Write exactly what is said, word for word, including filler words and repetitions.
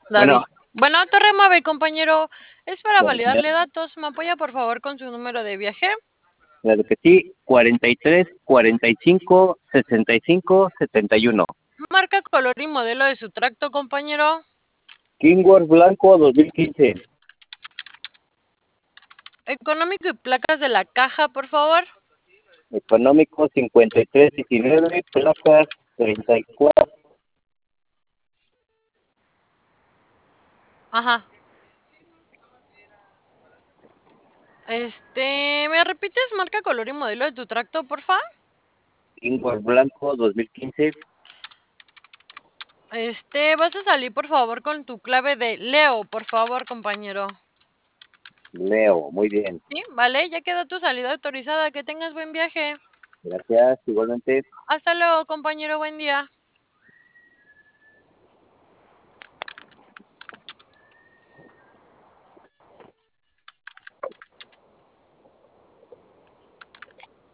Bueno, David. Bueno, Torre Mave, compañero. Es para bueno, ya, validarle datos. ¿Me apoya, por favor, con su número de viaje? claro que sí, cuarenta y tres, cuarenta y cinco, sesenta y cinco, setenta y uno. Marca, color y modelo de su tracto, compañero. Kingworth Blanco dos mil quince. Económico y placas de la caja, por favor. Económico cincuenta y tres diecinueve, placas treinta y cuatro. Ajá. Este, ¿me repites marca, color y modelo de tu tracto, porfa? Kingworth Blanco dos mil quince. Este, vas a salir, por favor, con tu clave de Leo, por favor, compañero. Leo, muy bien. Sí, vale, ya quedó tu salida autorizada. Que tengas buen viaje. Gracias, igualmente. Hasta luego, compañero, buen día.